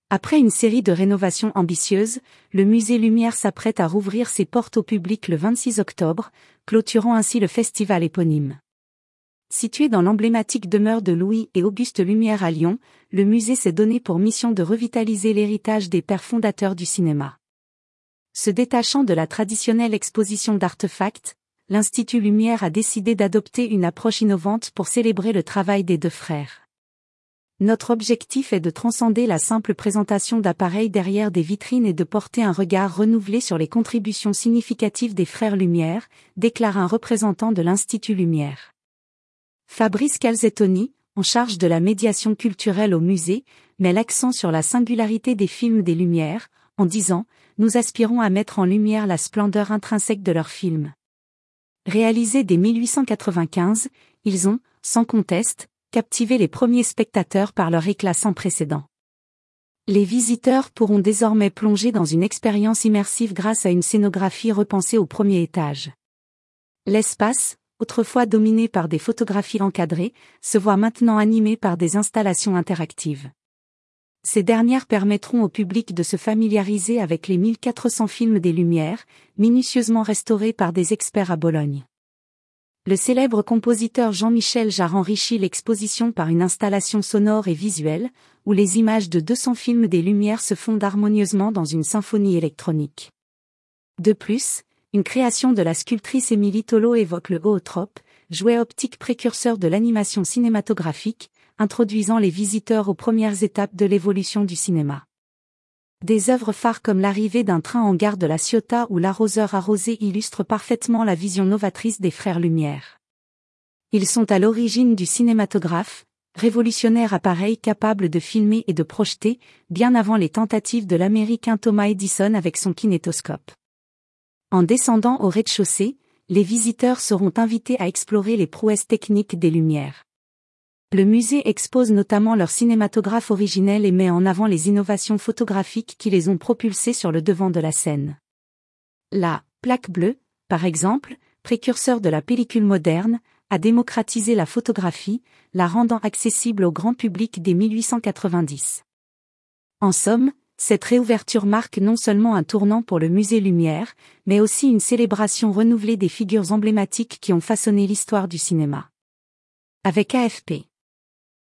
Après une série de rénovations ambitieuses, le musée Lumière s'apprête à rouvrir ses portes au public le 26 octobre, clôturant ainsi le festival éponyme. Situé dans l'emblématique demeure de Louis et Auguste Lumière à Lyon, le musée s'est donné pour mission de revitaliser l'héritage des pères fondateurs du cinéma. Se détachant de la traditionnelle exposition d'artefacts, l'Institut Lumière a décidé d'adopter une approche innovante pour célébrer le travail des deux frères. Notre objectif est de transcender la simple présentation d'appareils derrière des vitrines et de porter un regard renouvelé sur les contributions significatives des frères Lumière, déclare un représentant de l'Institut Lumière. Fabrice Calzettoni, en charge de la médiation culturelle au musée, met l'accent sur la singularité des films des Lumière, en disant « Nous aspirons à mettre en lumière la splendeur intrinsèque de leurs films. » Réalisés dès 1895, ils ont, sans conteste, captivé les premiers spectateurs par leur éclat sans précédent. Les visiteurs pourront désormais plonger dans une expérience immersive grâce à une scénographie repensée au premier étage. L'espace, autrefois dominé par des photographies encadrées, se voit maintenant animé par des installations interactives. Ces dernières permettront au public de se familiariser avec les 1400 films des Lumières, minutieusement restaurés par des experts à Bologne. Le célèbre compositeur Jean-Michel Jarre enrichit l'exposition par une installation sonore et visuelle, où les images de 200 films des Lumières se fondent harmonieusement dans une symphonie électronique. De plus, une création de la sculptrice Émilie Tolo évoque le holotrope, jouet optique précurseur de l'animation cinématographique, introduisant les visiteurs aux premières étapes de l'évolution du cinéma. Des œuvres phares comme l'arrivée d'un train en gare de la Ciotat ou l'arroseur arrosé illustrent parfaitement la vision novatrice des frères Lumière. Ils sont à l'origine du cinématographe, révolutionnaire appareil capable de filmer et de projeter, bien avant les tentatives de l'Américain Thomas Edison avec son kinétoscope. En descendant au rez-de-chaussée, les visiteurs seront invités à explorer les prouesses techniques des Lumières. Le musée expose notamment leur cinématographe originel et met en avant les innovations photographiques qui les ont propulsés sur le devant de la scène. La plaque bleue, par exemple, précurseur de la pellicule moderne, a démocratisé la photographie, la rendant accessible au grand public dès 1890. En somme, cette réouverture marque non seulement un tournant pour le musée Lumière, mais aussi une célébration renouvelée des figures emblématiques qui ont façonné l'histoire du cinéma. Avec AFP.